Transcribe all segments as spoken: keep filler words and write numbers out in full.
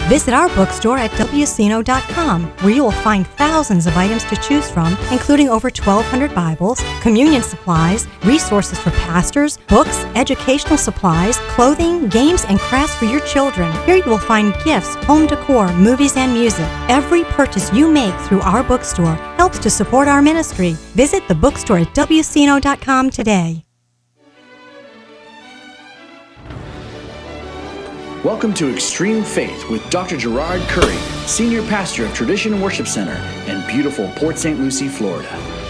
Visit our bookstore at W C N O dot com, where you will find thousands of items to choose from, including over twelve hundred Bibles, communion supplies, resources for pastors, books, educational supplies, clothing, games, and crafts for your children. Here you will find gifts, home decor, movies, and music. Every purchase you make through our bookstore helps to support our ministry. Visit the bookstore at W C N O dot com today. Welcome to Extreme Faith with Doctor Gerard Curry, Senior Pastor of Tradition Worship Center in beautiful Port Saint Lucie, Florida.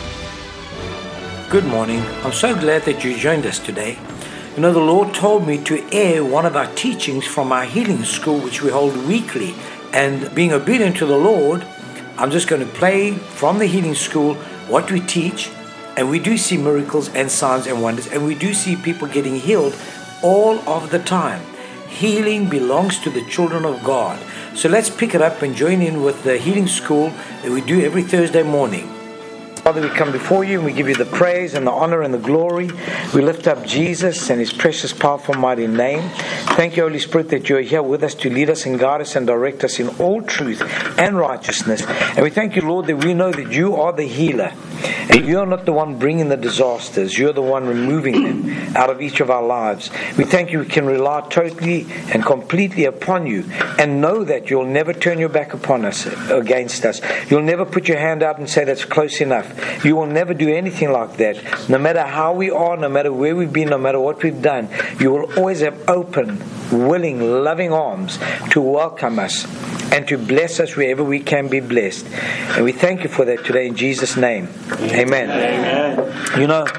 Good morning. I'm so glad that you joined us today. You know, the Lord told me to air one of our teachings from our healing school, which we hold weekly. And being obedient to the Lord, I'm just going to play from the healing school what we teach. And we do see miracles and signs and wonders. And we do see people getting healed all of the time. Healing belongs to the children of God. So let's pick it up and join in with the healing school that we do every Thursday morning. Father, we come before you and we give you the praise and the honor and the glory. We lift up Jesus and His precious, powerful, mighty name. Thank you, Holy Spirit, that you are here with us to lead us and guide us and direct us in all truth and righteousness. And we thank you, Lord, that we know that you are the healer. And you are not the one bringing the disasters. You're the one removing them out of each of our lives. We thank you we can rely totally and completely upon you and know that you'll never turn your back upon us, against us. You'll never put your hand out and say that's close enough. You will never do anything like that. No matter how we are, no matter where we've been, no matter what we've done, you will always have open, willing, loving arms to welcome us and to bless us wherever we can be blessed. And we thank you for that today in Jesus' name. Amen. Amen. You know,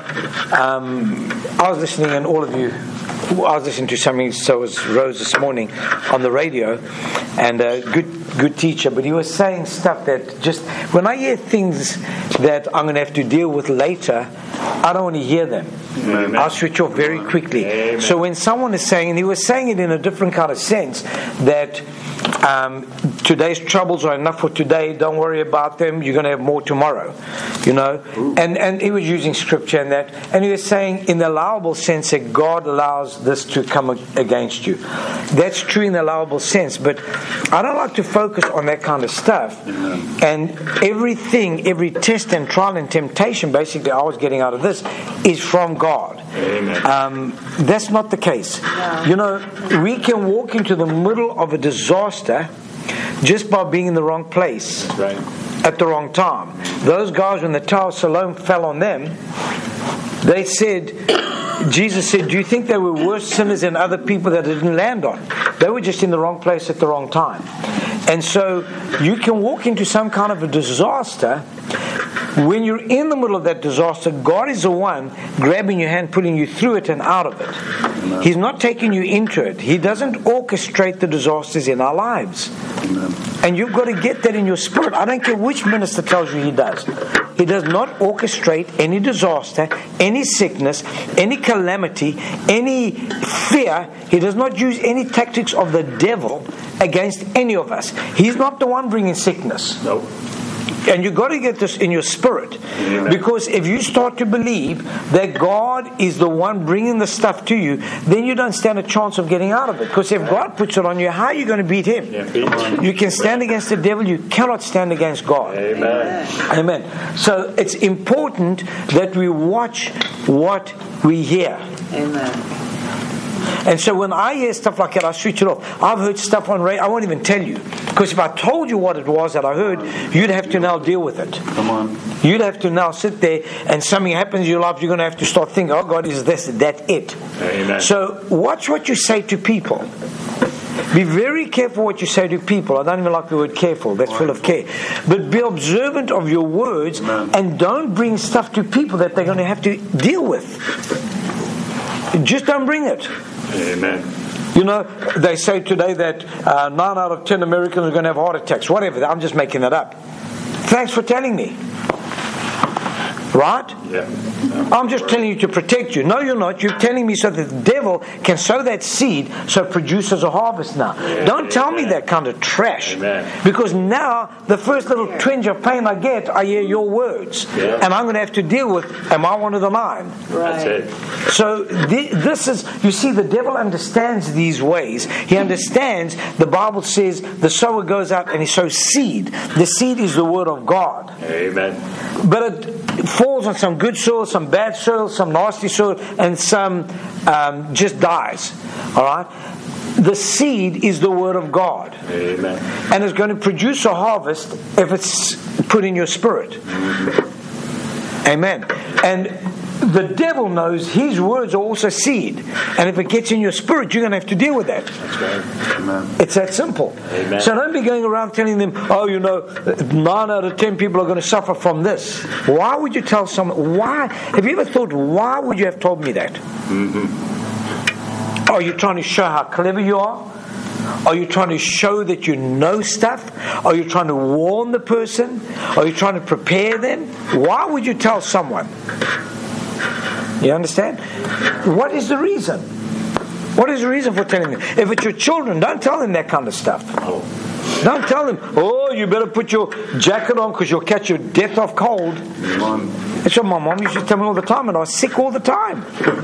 um, I was listening, and all of you, I was listening to something, so was Rose this morning on the radio, and a good good teacher, but he was saying stuff that just, when I hear things that I'm going to have to deal with later, I don't want to hear them. Amen. I'll switch off very quickly. Amen. So when someone is saying, and he was saying it in a different kind of sense, that um, today's troubles are enough for today, don't worry about them, you're going to have more tomorrow, you know. And and he was using scripture and that, and he was saying in the allowable sense that God allows this to come against you. That's true in the allowable sense, but I don't like to focus on that kind of stuff. Amen. And everything, every test and trial and temptation basically I was getting out of this is from God. Amen. Um, that's not the case. No. You know, we can walk into the middle of a disaster just by being in the wrong place. Right. At the wrong time. Those guys, when the Tower of Siloam fell on them, they said, Jesus said, do you think they were worse sinners than other people that it didn't land on? They were just in the wrong place at the wrong time. And so you can walk into some kind of a disaster. When you're in the middle of that disaster, God is the one grabbing your hand, pulling you through it and out of it. He's not taking you into it. He doesn't orchestrate the disasters in our lives. And you've got to get that in your spirit. I don't care which minister tells you he does. He does not orchestrate any disaster, any sickness, any calamity, any fear. He does not use any tactics of the devil against any of us. He's not the one bringing sickness. Nope. And you've got to get this in your spirit. Amen. Because if you start to believe that God is the one bringing the stuff to you, then you don't stand a chance of getting out of it. Because if God puts it on you, how are you going to beat Him? Yeah, beat you can stand against the devil. You cannot stand against God. Amen. Amen. So it's important that we watch what we hear. Amen. And so when I hear stuff like that, I switch it off. I've heard stuff on radio, I won't even tell you. Because if I told you what it was that I heard, you'd have to now deal with it. Come on. You'd have to now sit there and something happens in your life, you're going to have to start thinking, oh God, is this, that's it. Amen. So watch what you say to people. Be very careful what you say to people. I don't even like the word careful. That's full of care. But be observant of your words. Amen. And don't bring stuff to people that they're going to have to deal with. Just don't bring it. Amen. You know, they say today that uh, nine out of ten Americans are going to have heart attacks. Whatever. I'm just making it up. Thanks for telling me. Right? Yeah. I'm just telling you to protect you. No, you're not. You're telling me so that the devil can sow that seed so it produces a harvest now. Yeah, Don't tell amen. me that kind of trash. Amen. Because now, the first little twinge of pain I get, I hear your words. Yeah. And I'm going to have to deal with, am I one of the nine? That's it. So th- this is, you see, the devil understands these ways. He understands, the Bible says, the sower goes out and he sows seed. The seed is the word of God. Amen. But it falls on some good soil, some bad soil, some nasty soil, and some um, just dies. All right? The seed is the word of God. Amen. And it's going to produce a harvest if it's put in your spirit. Mm-hmm. Amen. And the devil knows his words are also seed. And if it gets in your spirit, you're going to have to deal with that. That's right. Amen. It's that simple. Amen. So don't be going around telling them, oh, you know, nine out of ten people are going to suffer from this. Why would you tell someone? Why? Have you ever thought, why would you have told me that? Mm-hmm. Are you trying to show how clever you are? Are you trying to show that you know stuff? Are you trying to warn the person? Are you trying to prepare them? Why would you tell someone? You understand? What is the reason? What is the reason for telling them? If it's your children, don't tell them that kind of stuff. Don't tell them, oh, you better put your jacket on because you'll catch your death off cold. That's what my mom used to tell me all the time, and I was sick all the time.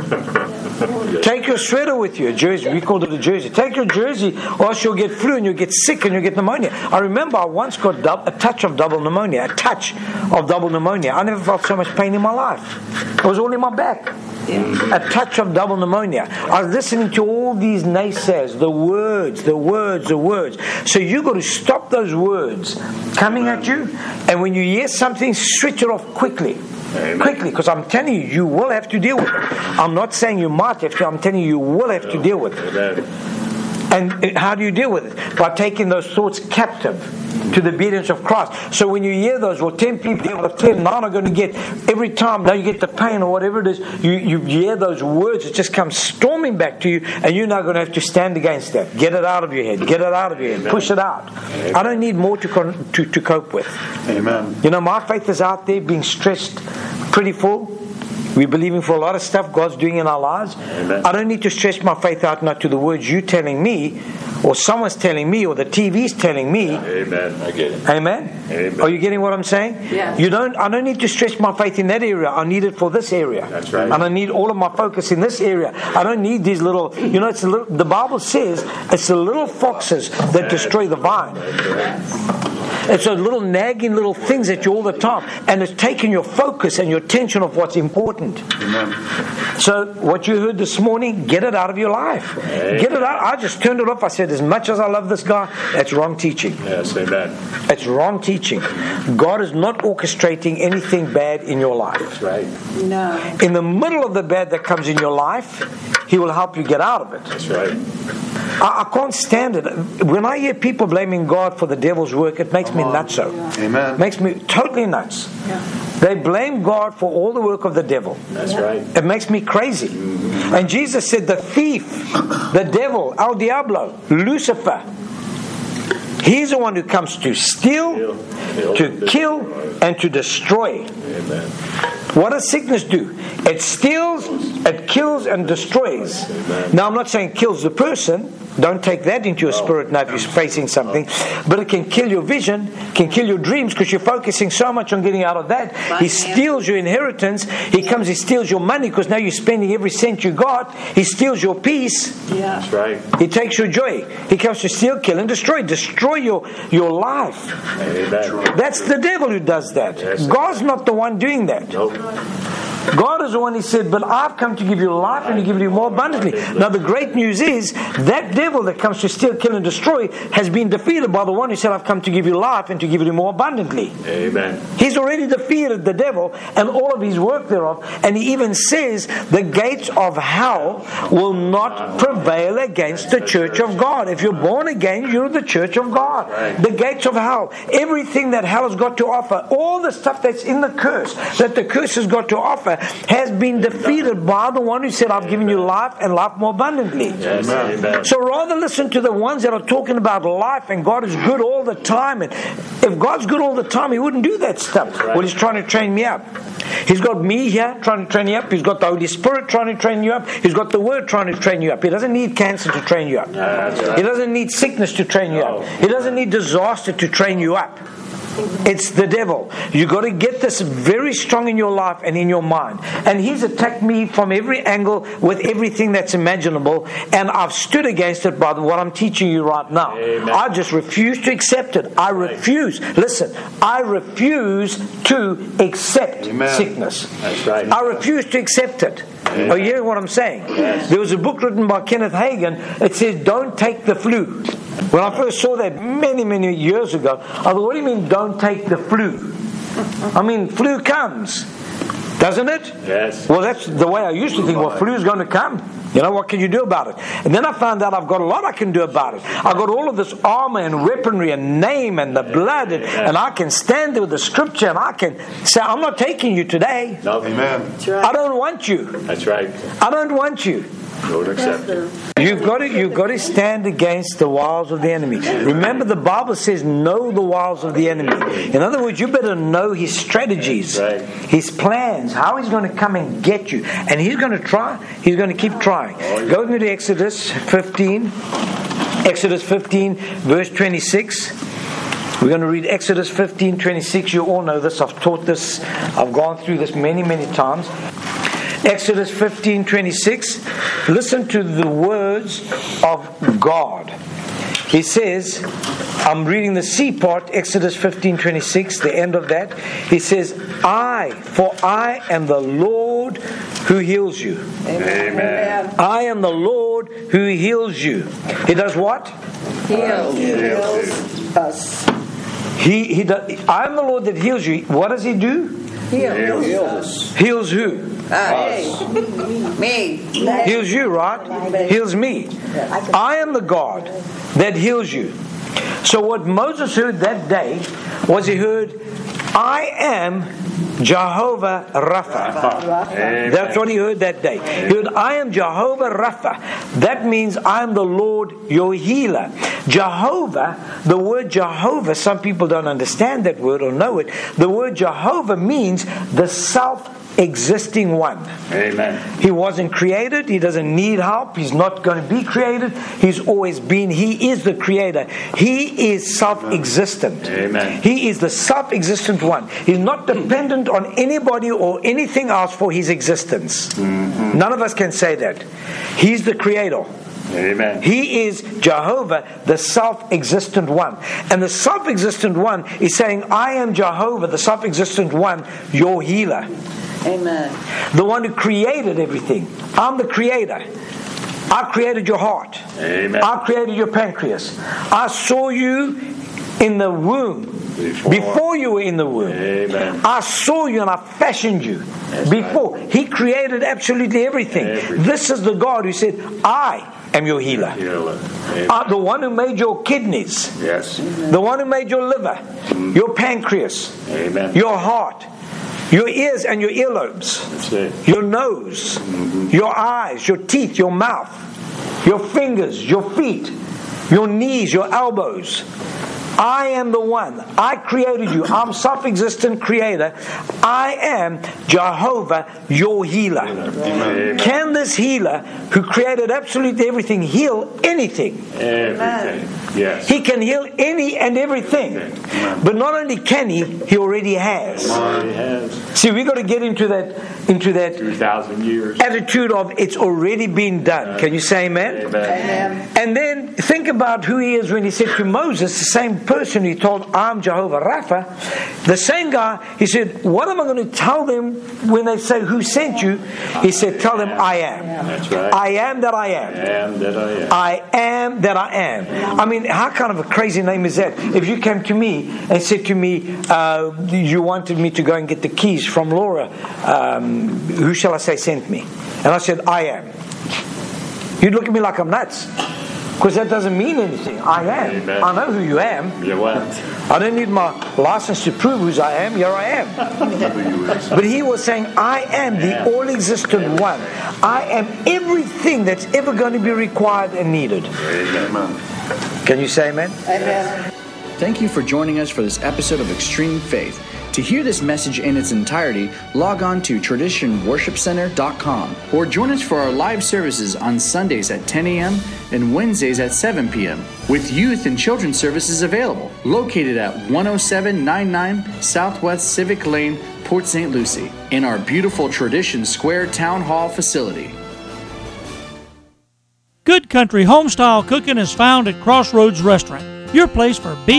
Take your sweater with you, a jersey. We called it a jersey. Take your jersey, or else you'll get flu and you'll get sick and you'll get pneumonia. I remember I once got a touch of double pneumonia. A touch of double pneumonia. I never felt so much pain in my life. It was all in my back. A touch of double pneumonia. I was listening to all these naysayers, the words, the words, the words. So you've got to stop those words coming at you, and when you hear something, switch it off quickly. Amen. Quickly, because I'm telling you, you will have to deal with it. I'm not saying you might have to, I'm telling you, you will have to deal with it. Amen. And how do you deal with it? By taking those thoughts captive to the obedience of Christ. So when you hear those, well, ten people out of ten, nine are going to get, every time now you get the pain or whatever it is, you, you hear those words, it just comes storming back to you, and you're now going to have to stand against that. Get it out of your head. Get it out of your head. Push it out. Amen. I don't need more to, con- to, to cope with. Amen. You know, my faith is out there being stretched pretty full. We're believing for a lot of stuff God's doing in our lives. Amen. I don't need to stretch my faith out now to the words you're telling me, or someone's telling me, or the T V's telling me. Yeah. Amen. I get it. Amen? Amen. Are you getting what I'm saying? Yeah. You don't. I don't need to stretch my faith in that area. I need it for this area. That's right. And I need all of my focus in this area. I don't need these little. You know, it's a little, the Bible says it's the little foxes that destroy the vine. It's those little nagging little things at you all the time, and it's taking your focus and your attention of what's important. Amen. So what you heard this morning, get it out of your life. Amen. Get it out. I just turned it off. I said, as much as I love this guy, that's wrong teaching. Yes, amen. It's wrong teaching. God is not orchestrating anything bad in your life. That's right. No. In the middle of the bad that comes in your life, He will help you get out of it. That's right. I, I can't stand it. When I hear people blaming God for the devil's work, it makes me nuts. So, amen. It makes me totally nuts. Yeah. They blame God for all the work of the devil. That's right. It makes me crazy. Mm-hmm. And Jesus said, the thief, the devil, El Diablo, Lucifer, he's the one who comes to steal, steal to kill, and to destroy. Amen. What does sickness do? It steals, it kills, and destroys. Amen. Now, I'm not saying kills the person. Don't take that into your spirit now if you're facing something. But it can kill your vision, can kill your dreams, because you're focusing so much on getting out of that. He steals your inheritance. He comes, he steals your money, because now you're spending every cent you got. He steals your peace. Yeah. That's right. He takes your joy. He comes to steal, kill, and destroy. Destroy your, your life. Amen. That's the devil who does that. Yes. God's not the one doing that. Nope. God is the one. He said, but I've come to give you life and to give you more abundantly. Now the great news is that devil that comes to steal, kill, and destroy has been defeated by the one who said, I've come to give you life and to give you more abundantly. Amen. He's already defeated the devil and all of his work thereof. And he even says the gates of hell will not prevail against the church of God. If you're born again, you're the church of God. The gates of hell, everything that hell has got to offer, all the stuff that's in the curse, that the curse has got to offer, has been defeated by the one who said, I've given you life and life more abundantly. Yes, amen. So rather listen to the ones that are talking about life and God is good all the time. And if God's good all the time, He wouldn't do that stuff. Right. Well, He's trying to train me up. He's got me here trying to train you up. He's got the Holy Spirit trying to train you up. He's got the Word trying to train you up. He doesn't need cancer to train you up. Right. He doesn't need sickness to train you up. He doesn't need disaster to train you up. It's the devil. You got to get this very strong in your life and in your mind. And he's attacked me from every angle with everything that's imaginable, and I've stood against it by what I'm teaching you right now. Amen. I just refuse to accept it. I refuse. Listen, I refuse to accept Amen. sickness. That's right. I refuse to accept it. Amen. Are you hearing what I'm saying? Yes. There was a book written by Kenneth Hagin. It says, don't take the flu. When I first saw that many, many years ago, I thought, what do you mean, don't take the flu? I mean, flu comes, doesn't it? Yes. Well, that's the way I used to think. Well, flu is going to come. You know, what can you do about it? And then I found out I've got a lot I can do about it. I've got all of this armor and weaponry and name and the blood, and, and I can stand there with the scripture, and I can say, I'm not taking you today. No, amen. I don't want you. That's right. I don't want you. Don't accept it. You've got to, you've got to stand against the wiles of the enemy. Remember, the Bible says, know the wiles of the enemy. In other words, you better know his strategies, Right. his plans, how he's going to come and get you. And he's going to try. He's going to keep trying. Go with me to Exodus fifteen. Exodus fifteen, verse twenty-six. We're going to read Exodus fifteen, twenty-six. You all know this. I've taught this. I've gone through this many, many times. Exodus fifteen, twenty-six. Listen to the words of God. He says, I'm reading the C part, Exodus fifteen, twenty-six, the end of that. He says, I, for I am the Lord who heals you. Amen. Amen. I am the Lord who heals you. He does what? Heals. Heals us. He, he does, I am the Lord that heals you. What does he do? Heals. Heals. Heals who? Us. Me. Heals you, right? Heals me. I am the God that heals you. So what Moses heard that day was he heard, I am Jehovah Rapha. That's what he heard that day. He heard, I am Jehovah Rapha. That means I am the Lord your healer. Jehovah, the word Jehovah, some people don't understand that word or know it. The word Jehovah means the self existing one. Amen. He wasn't created. He doesn't need help. He's not going to be created. He's always been. He is the creator. He is self-existent. Amen. He is the self-existent one. He's not dependent on anybody or anything else for his existence. Mm-hmm. None of us can say that. He's the creator. Amen. He is Jehovah, the self-existent one. And the self-existent one is saying, I am Jehovah, the self-existent one, your healer. Amen. The one who created everything. I'm the creator. I created your heart. Amen. I created your pancreas. I saw you in the womb. Before, Before you were in the womb. Amen. I saw you and I fashioned you. That's Before. Right. He created absolutely everything. everything. This is the God who said, I am your healer. Healer. Uh, the one who made your kidneys. Yes. The one who made your liver. Mm. Your pancreas. Amen. Your heart. Your ears and your earlobes. That's it. Your nose. Mm-hmm. Your eyes. Your teeth. Your mouth. Your fingers. Your feet. Your knees. Your elbows. I am the one. I created you. I'm self-existent creator. I am Jehovah, your healer. Amen. Can this healer, who created absolutely everything, heal anything? Everything. Yes. He can heal any and everything. Amen. But not only can he, he already has. He already has. See, we've got to get into that into that two thousand years attitude of it's already been done. Can you say amen? Amen? Amen. And then think about who he is when he said to Moses, the same person he told, I'm Jehovah Rapha, the same guy, he said, what am I going to tell them when they say, who sent you? He said, tell them I am. That's right. I am that I am. I am that I am. I am that I am. I mean, how kind of a crazy name is that? If you came to me and said to me, uh, you wanted me to go and get the keys from Laura, um, who shall I say sent me? And I said, I am. You'd look at me like I'm nuts. Because that doesn't mean anything. I am. Amen. I know who you am. You what? I don't need my license to prove who I am. Here I am. But he was saying, I am the all-existent one. I am everything that's ever going to be required and needed. Amen. Can you say amen? Amen. Thank you for joining us for this episode of Extreme Faith. To hear this message in its entirety, log on to tradition worship center dot com or join us for our live services on Sundays at ten a.m. and Wednesdays at seven p.m. with youth and children's services available, located at one oh seven ninety-nine Southwest Civic Lane, Port Saint Lucie, in our beautiful Tradition Square Town Hall facility. Good Country Homestyle Cooking is found at Crossroads Restaurant, your place for beef,